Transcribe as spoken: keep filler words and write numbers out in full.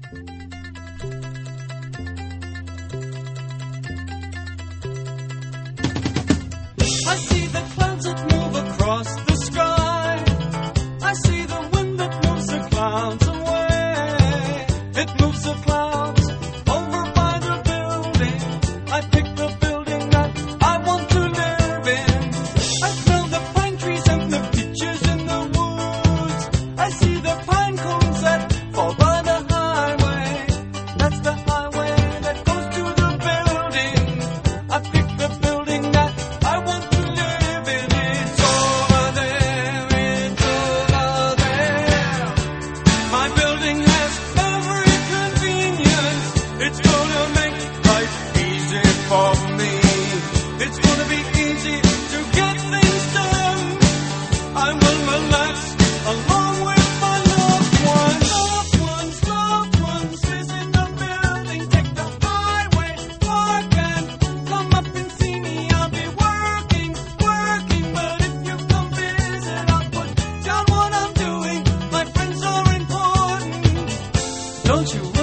I see the clouds that move across the sky. I see the wind that moves the clouds away. It moves the clouds over by the building. I pick the building that I want to live in. I smell the pine trees and the peaches in the woods. I see the pine cones that fall by the highway. That's the highway that goes to the building. I pick the building that I want to live in. It's over there, it's over there. My building has every convenience. It's gonna make life easy for me. It's gonna be easy to get things done. I will relax along with my loved ones. Loved ones, loved ones, visit the building. Take the highway, park and come up and see me. I'll be working, working, but if you come visit, I'll put down what I'm doing. My friends are important. Don't you